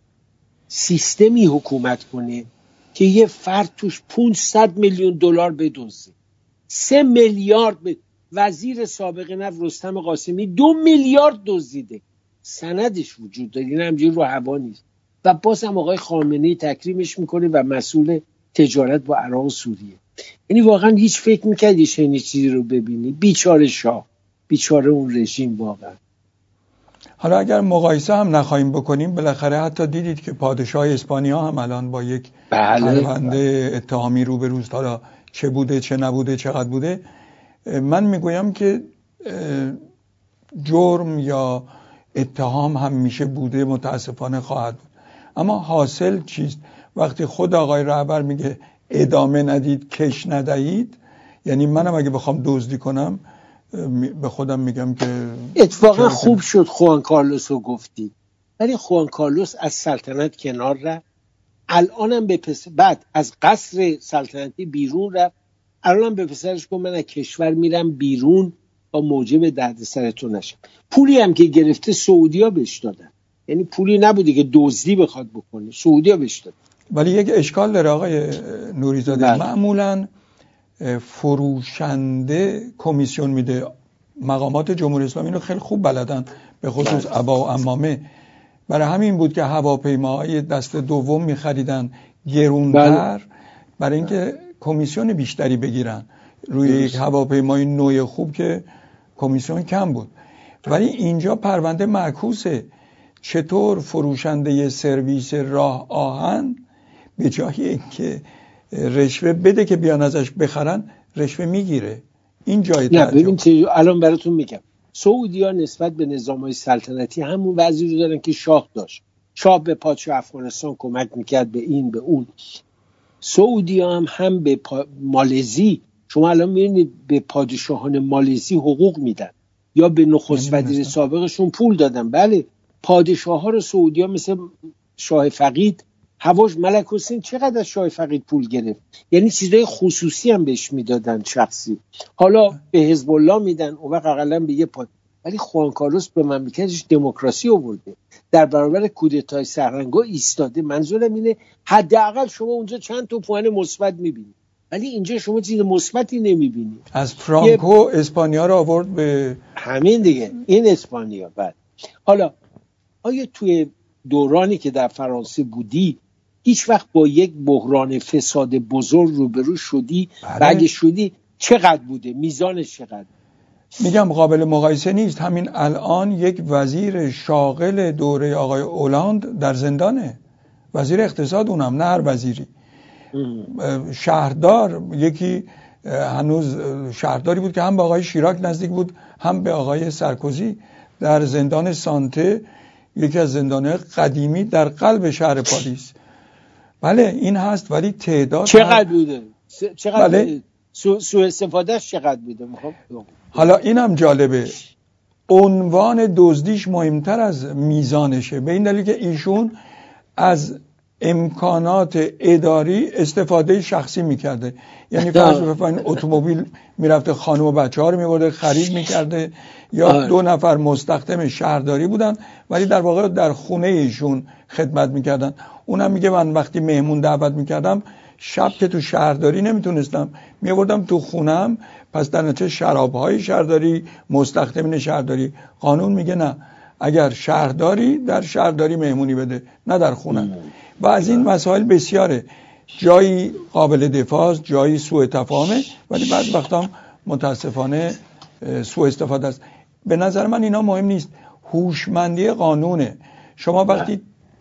سیستمی حکومت کنه که یه فرد توش پانصد میلیون دلار بدزده، سه میلیارد به وزیر سابق نفت رستم قاسمی دو میلیارد دزدیده، سندش وجود داره، این همجوری رو هوا نیست، و باز هم آقای خامنه‌ای تکریمش میکنه و مسئول تجارت با عراق و سوریه. یعنی واقعا هیچ فکر میکردی چنین چیزی رو ببینی؟ بیچاره شاه، بیچاره اون رژیم. واقعا حالا اگر مقایسه هم نخواهیم بکنیم، بالاخره حتی دیدید که پادشاه اسپانیا هم الان با یک پرونده اتهامی روبروست. حالا چه بوده چه نبوده چقدر بوده، من میگویم که جرم یا اتهام هم میشه بوده، متاسفانه خواهد بود. اما حاصل چیست؟ وقتی خود آقای رهبر میگه ادامه ندید کش ندهید، یعنی منم اگه بخوام دزدی کنم به خودم میگم که اتفاقا خوب شد خوان کارلوس رو گفتی. ولی خوان کارلوس از سلطنت کنار رفت، الانم به پسر بعد از قصر سلطنتی بیرون رفت، الانم به پسرش گفت من از کشور میرم بیرون با موجب دردسر تو نشم. پولی هم که گرفته سعودیا بهش دادن، یعنی پولی نبوده که دزدی بخواد بکنه، سعودیا بهش دادن. ولی یک اشکال داره آقای نوریزاده، معمولاً فروشنده کمیسیون میده. مقامات جمهوری اسلامی رو خیلی خوب بلدن، به خصوص عبا و عمامه. برای همین بود که هواپیماهای دست دوم میخریدن گرونتر، برای اینکه کمیسیون بیشتری بگیرن. روی یک هواپیمای نوع خوب که کمیسیون کم بود. ولی اینجا پرونده معکوسه. چطور فروشنده سرویس راه آهن به جای اینکه رشوه بده که بیان ازش بخرن رشوه میگیره؟ این جای نه ببین چه الان براتون میگم. سعودی‌ها نسبت به نظام‌های سلطنتی همون وضعی رو دارن که شاه داشت. شاه به پادشاه افغانستان کمک میکرد، به این به اون. سعودی‌ها هم هم به پا... مالزی، شما الان میبینید به پادشاهان مالزی حقوق میدن یا به نخست وزیر سابقشون پول دادن. بله پادشاه ها رو سعودی‌ها مثل شاه فقید، هواش ملک حسین چقدر از شاه فقید پول گرفت، یعنی چیزای خصوصی هم بهش میدادن شخصی. حالا به حزب الله میدن اون وقت اقلا به یه پاد. ولی خوان کارلوس به مملکتش دموکراسی آورده، در برابر کودتای سرهنگا ایستاده. منظورم اینه حداقل شما اونجا چند تا پوان مثبت میبینید، ولی اینجا شما چیز مثبتی نمیبینید. از فرانکو یه... اسپانیا رو آورد به همین دیگه، این اسپانیا. بعد حالا آیا توی دورانی که در فرانسه بودی هیچ وقت با یک بحران فساد بزرگ روبرو شدی؟ و اگه شدی چقدر بوده؟ میزانش چقدر؟ میگم قابل مقایسه نیست. همین الان یک وزیر شاغل دوره آقای اولاند در زندانه، وزیر اقتصاد، اونم نه هر وزیری. شهردار، یکی هنوز شهرداری بود که هم به آقای شیراک نزدیک بود هم به آقای سرکوزی، در زندان سانته، یکی از زندان‌های قدیمی در قلب شهر پاریس. بله این هست، ولی تعداد چقدر بوده؟ چقدر بله؟ سو, سو استفادهش چقدر بوده؟ حالا اینم جالبه، عنوان دزدیش مهمتر از میزانشه، به این دلیل که ایشون از امکانات اداری استفاده شخصی میکرده. یعنی فرض بفرمایید اتومبیل میرفته خانم و بچه ها رو میبرده خرید میکرده، یا دو نفر مستخدم شهرداری بودن ولی در واقع در خونه ایشون خدمت میکردن. اونم میگه من وقتی مهمون دعوت میکردم شب که تو شهرداری نمیتونستم میبردم تو خونم، پس در نتیجه شرابهای شهرداری، مستخدمین شهرداری. قانون میگه نه، اگر شهرداری در شهرداری مهمونی بده، نه در خونه. و از این مسائل بسیاره، جایی قابل دفاع، جایی سوء تفاهمه، ولی بعض وقتا متاسفانه سوء استفاده است. به نظر من اینا مهم نیست، هوشمندی قانونه. شما وقتی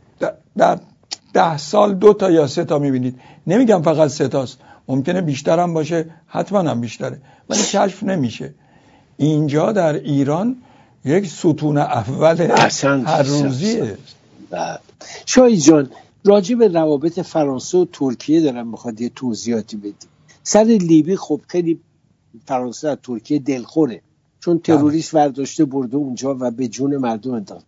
در ده سال دو تا یا سه تا میبینید، نمیگم فقط سه تاست، ممکنه بیشتر هم باشه، حتما هم بیشتره، ولی کشف نمیشه. اینجا در ایران یک ستون اول هر روزیه. شاید جان راجع به روابط فرانسه و ترکیه دارم میخواد یه توضیحاتی بدی. سر لیبی خب خیلی فرانسه از ترکیه دلخوره، چون تروریست ورداشته برده اونجا و به جون مردم انداخت.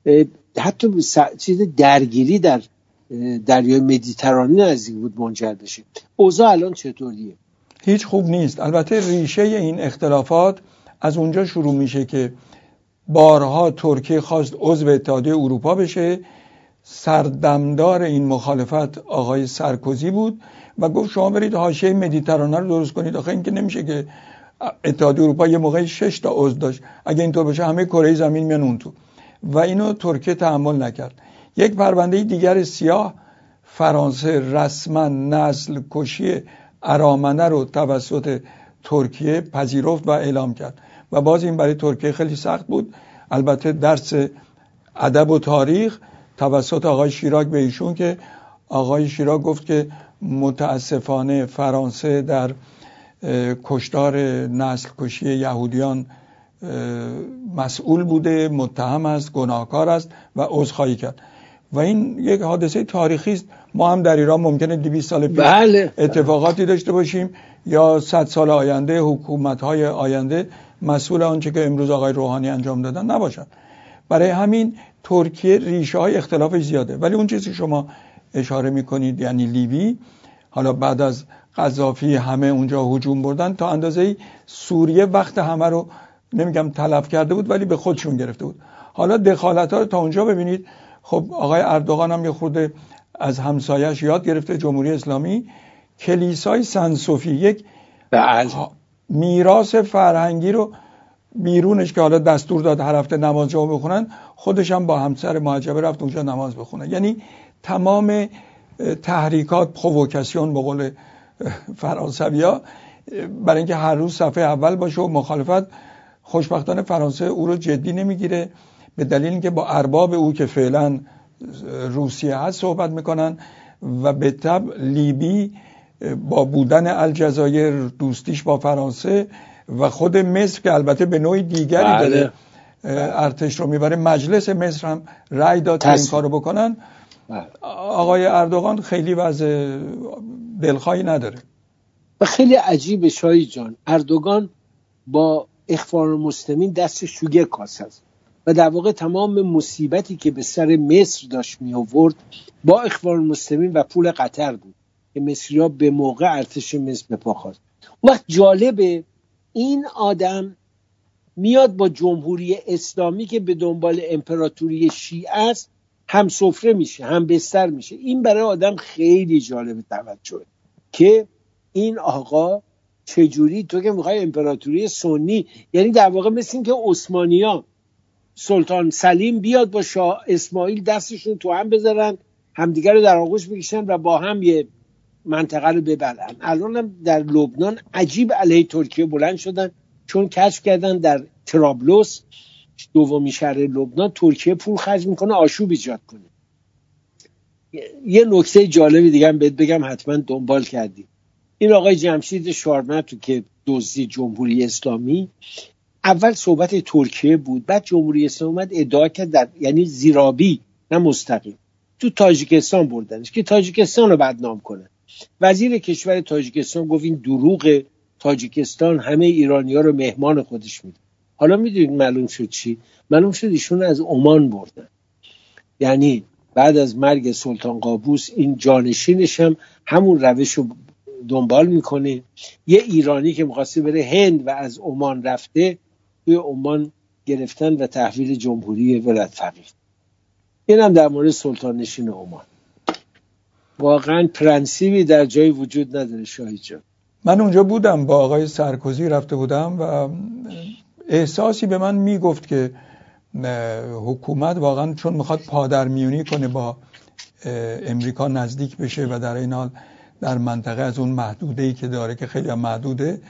حتی چیز درگیری در دریای مدیترانه نزدیک بود منجر بشه. اوضاع الان چطوریه؟ هیچ خوب نیست. البته ریشه این اختلافات از اونجا شروع میشه که بارها ترکیه خواست عضو اتحادیه اروپا بشه. سردمدار این مخالفت آقای سرکوزی بود و گفت شما برید حاشیه مدیترانه رو درست کنید. آخه این که نمیشه که اتحادیه اروپا یه موقعی شش تا عضو داشت، اگه اینطور بشه همه کره زمین میان اون تو، و اینو ترکیه تحمل نکرد. یک پرونده دیگر سیاه، فرانسه رسما نسل کشی ارامنه رو توسط ترکیه پذیرفت و اعلام کرد و باز این برای ترکیه خیلی سخت بود. البته درس ادب و تاریخ توسط آقای شیراک به ایشون، که آقای شیراک گفت که متاسفانه فرانسه در کشتار نسل کشی یهودیان مسئول بوده، متهم است، گناهکار است و عذرخواهی کرد. و این یک حادثه تاریخی است. ما هم در ایران ممکنه دویست سال پیش بله. اتفاقاتی داشته باشیم یا صد سال آینده حکومت‌های آینده مسئول آنچه که امروز آقای روحانی انجام دادن نباشن. برای همین ترکیه ریشه های اختلافش زیاده. ولی اون چیزی شما اشاره میکنید یعنی لیبی، حالا بعد از قذافی همه اونجا هجوم بردن، تا اندازه‌ای سوریه وقت همه رو نمیگم تلف کرده بود ولی به خودشون گرفته بود. حالا دخالت‌ها رو تا اونجا ببینید. خب آقای اردوغان هم یه خورده از همسایه‌اش یاد گرفته، جمهوری اسلامی. کلیسای سن صوفی یک میراث فرهنگی رو بیرونش که حالا دستور داد هر هفته نماز جمعه بخونن، خودش هم با همسر محجبه رفت اونجا نماز بخونه. یعنی تمام تحریکات، پرووکاسیون به قول فرانسوی‌ها، برای اینکه هر روز صفحه اول باشه و مخالفت، خوشبختانه فرانسه او رو جدی نمیگیره، به دلیل اینکه با ارباب او که فعلا روسیه هست صحبت میکنن و به طب لیبی با بودن الجزایر دوستیش با فرانسه و خود مصر که البته به نوع دیگری بله. داره ارتش رو میبره، مجلس مصر هم رأی داد که این کارو بکنن. بله. آقای اردوغان خیلی وضع دلخواهی نداره و خیلی عجیبه شاهی جان، اردوغان با اخوان المسلمین دست شوگه کاسه است و در واقع تمام مصیبتی که به سر مصر داشت می آورد با اخوان المسلمین و پول قطر بود که مصری‌ها به موقع ارتش مصر به پا خواست. اون وقت جالبه این آدم میاد با جمهوری اسلامی که به دنبال امپراتوری شیعه است هم سفره میشه هم بستر میشه. این برای آدم خیلی جالب توجهه که این آقا چجوری تو که میخوای امپراتوری سنی، یعنی در واقع مثل این که عثمانیان سلطان سلیم بیاد با شاه اسماعیل دستشون تو هم بذارن همدیگر رو در آغوش بکشن و با هم یه منطقه رو ببرن. الان هم در لبنان عجیب علیه ترکیه بلند شدن چون کشف کردن در طرابلس دومی شهر لبنان ترکیه پول خرج میکنه آشوب ایجاد کنه. یه نکته جالبی دیگه هم بهت بگم حتما دنبال کردی. این آقای جمشید شارمتو که دزدی جمهوری اسلامی، اول صحبت ترکیه بود، بعد جمهوری اسلامی اومد ادعا کرد در یعنی زیرابی نه مستقیم تو تاجیکستان بردنش که تاجیکستان رو بدنام کنه. وزیر کشور تاجیکستان گفت این دروغه، تاجیکستان همه ایرانی‌ها رو مهمان خودش میده. حالا میدونید معلوم شد چی؟ معلوم شد ایشون از عمان بردن. یعنی بعد از مرگ سلطان قابوس این جانشینش هم همون روش رو دنبال میکنه. یه ایرانی که می‌خواسته بره هند و از عمان رفته توی عمان گرفتن و تحویل جمهوری ولایت فقیه. اینم در مورد سلطان نشین عمان. واقعا پرنسیبی در جای وجود نداره شاهی جان. من اونجا بودم با آقای سرکوزی رفته بودم و احساسی به من میگفت که حکومت واقعا چون میخواد پادرمیونی کنه با امریکا نزدیک بشه و در این حال در منطقه از اون محدوده‌ای که داره که خیلی هم محدوده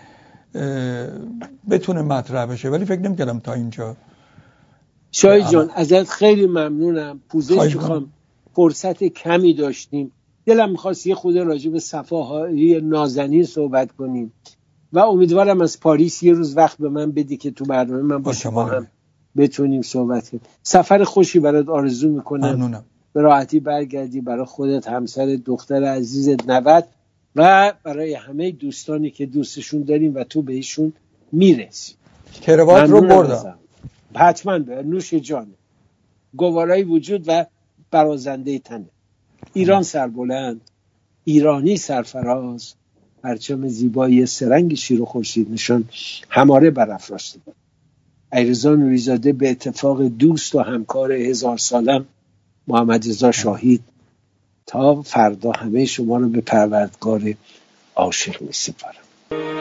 بتونه مطرح بشه، ولی فکر نمی‌کردم تا اینجا. شاهی جان ازت خیلی ممنونم. پوزش میخوام، فرصت کمی داشتیم، دلم میخواست یه خود راجع به صفاهای نازنین صحبت کنیم و امیدوارم از پاریس یه روز وقت به من بدی که تو برنامه من با شما هم بتونیم صحبت کنیم. سفر خوشی برات آرزو میکنم. ممنونم. به راحتی برگردی برای خودت، همسر، دختر عزیزت، نوت و برای همه دوستانی که دوستشون داریم و تو بهشون میرسی. کروات رو بردم. حتما به نوش جانه. گوارای وجود و برازنده تنه. ایران سربلند، ایرانی سرفراز، پرچم زیبایی سرنگ شیر و خورشید نشان هماره برافراشته بود. علیرضا نوری‌زاده به اتفاق دوست و همکار هزار سالم محمد رضا شاهید تا فردا همه شما رو به پروردگار عاشق می‌سپارم.